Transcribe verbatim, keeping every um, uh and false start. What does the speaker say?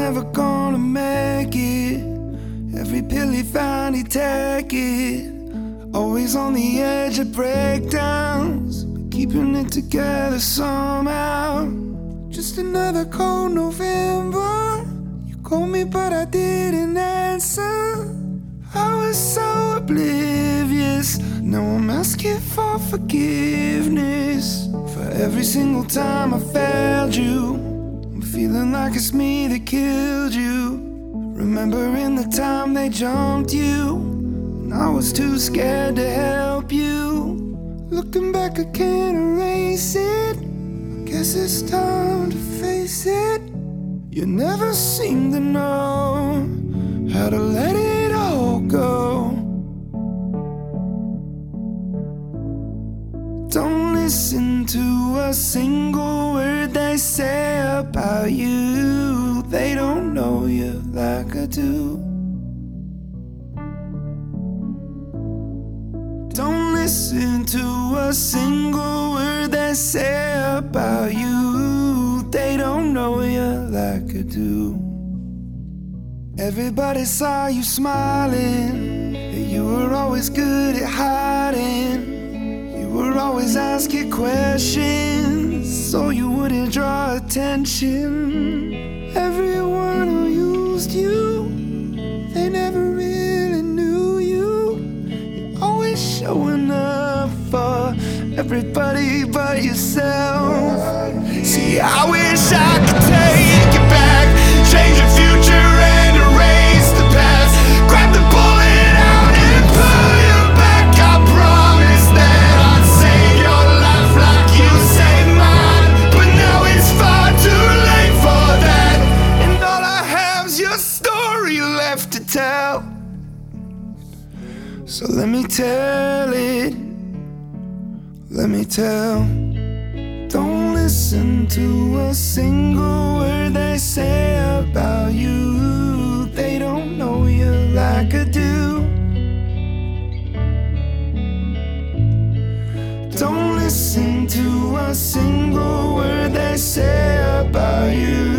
never gonna make it. Every pill he found, he'd take it. Always on the edge of breakdowns, but keeping it together somehow. Just another cold November. You called me but I didn't answer. I was so oblivious. Now I'm asking for forgiveness for every single time I failed you. I'm feeling like it's me that killed you. Remembering the time they jumped you, and I was too scared to help you. Looking back, I can't erase it. I guess it's time to face it. You never seem to know how to let it all go. Don't listen to a single word they say about you. They don't know you like I do. Don't listen to a single word they say about you. They don't know you like I do. Everybody saw you smiling, you were always good at hiding. You were always asking questions so you wouldn't draw attention. Everyone who used you, they never really knew you. You're always showing up for everybody but yourself. See, I wish I could take it back, change the future and erase the past. Grab the bullet out and pull you back. I promise that I'd save your life like you saved mine, but now it's far too late for that, and all I have's your story left to tell. So let me tell it, let me tell. Don't listen to a single word they say about you. They don't know you like I do. Don't listen to a single word they say about you.